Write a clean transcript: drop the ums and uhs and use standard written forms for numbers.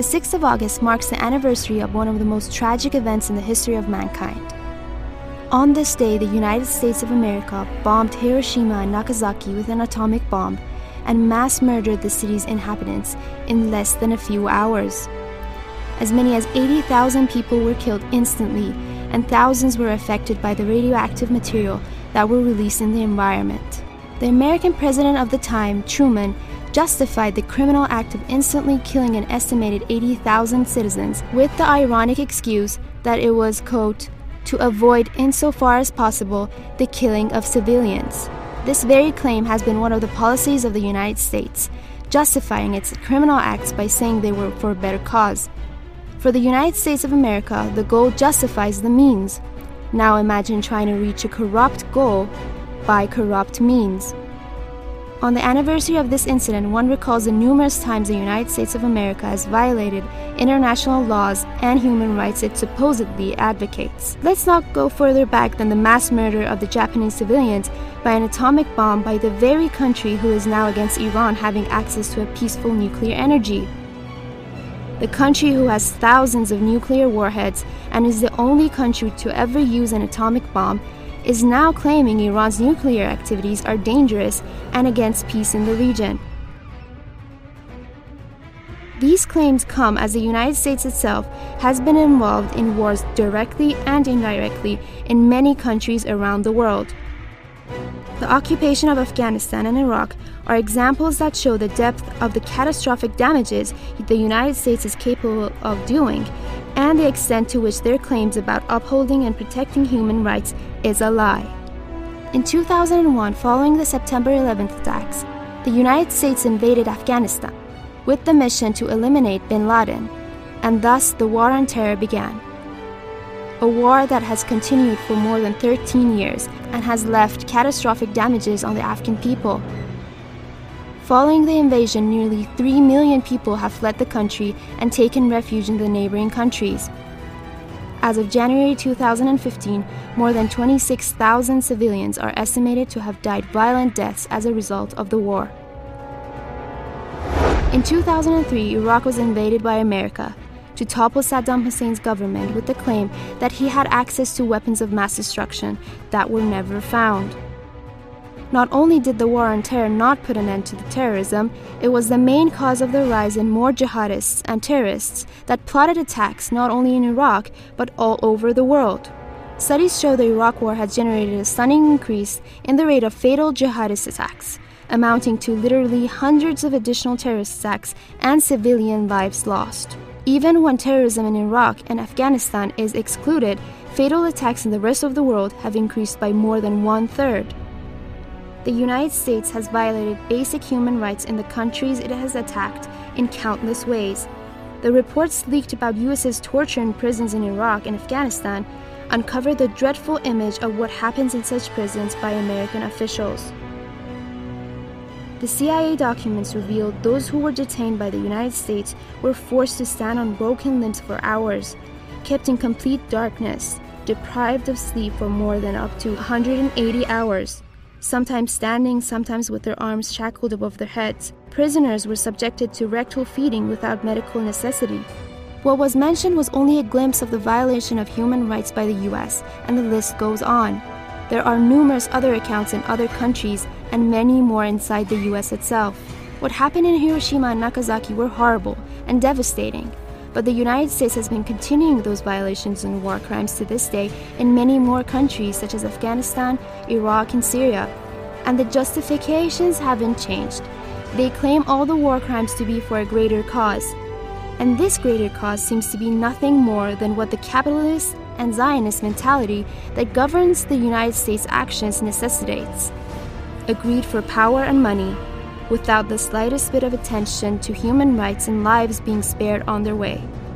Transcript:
6th of August marks the anniversary of one of the most tragic events in the history of mankind. On this day, the United States of America bombed Hiroshima and Nagasaki with an atomic bomb and mass murdered the city's inhabitants in less than a few hours. As many as 80,000 people were killed instantly, and thousands were affected by the radioactive material that were released in the environment. The American president of the time, Truman, justified the criminal act of instantly killing an estimated 80,000 citizens with the ironic excuse that it was, quote, to avoid insofar as possible the killing of civilians. This very claim has been one of the policies of the United States, justifying its criminal acts by saying they were for a better cause. For the United States of America, the goal justifies the means. Now imagine trying to reach a corrupt goal by corrupt means. On the anniversary of this incident, one recalls the numerous times the United States of America has violated international laws and human rights it supposedly advocates. Let's not go further back than the mass murder of the Japanese civilians by an atomic bomb by the very country who is now against Iran having access to a peaceful nuclear energy. The country who has thousands of nuclear warheads and is the only country to ever use an atomic bomb is now claiming Iran's nuclear activities are dangerous and against peace in the region. These claims come as the United States itself has been involved in wars directly and indirectly in many countries around the world. The occupation of Afghanistan and Iraq are examples that show the depth of the catastrophic damages the United States is capable of doing and the extent to which their claims about upholding and protecting human rights is a lie. In 2001, following the September 11th attacks, the United States invaded Afghanistan with the mission to eliminate bin Laden, and thus the war on terror began. A war that has continued for more than 13 years and has left catastrophic damages on the Afghan people. Following the invasion, nearly 3 million people have fled the country and taken refuge in the neighboring countries. As of January 2015, more than 26,000 civilians are estimated to have died violent deaths as a result of the war. In 2003, Iraq was invaded by America to topple Saddam Hussein's government with the claim that he had access to weapons of mass destruction that were never found. Not only did the war on terror not put an end to the terrorism, it was the main cause of the rise in more jihadists and terrorists that plotted attacks not only in Iraq but all over the world. Studies show the Iraq war has generated a stunning increase in the rate of fatal jihadist attacks, amounting to literally hundreds of additional terrorist attacks and civilian lives lost. Even when terrorism in Iraq and Afghanistan is excluded, fatal attacks in the rest of the world have increased by more than 1/3. The United States has violated basic human rights in the countries it has attacked in countless ways. The reports leaked about US's torture in prisons in Iraq and Afghanistan uncover the dreadful image of what happens in such prisons by American officials. The CIA documents revealed those who were detained by the United States were forced to stand on broken limbs for hours, kept in complete darkness, deprived of sleep for more than up to 180 hours, sometimes standing, sometimes with their arms shackled above their heads. Prisoners were subjected to rectal feeding without medical necessity. What was mentioned was only a glimpse of the violation of human rights by the US, and the list goes on. There are numerous other accounts in other countries and many more inside the US itself. What happened in Hiroshima and Nagasaki were horrible and devastating, but the United States has been continuing those violations and war crimes to this day in many more countries such as Afghanistan, Iraq, and Syria. And the justifications haven't changed. They claim all the war crimes to be for a greater cause. And this greater cause seems to be nothing more than what the capitalist and Zionist mentality that governs the United States' actions necessitates. A greed for power and money, without the slightest bit of attention to human rights and lives being spared on their way.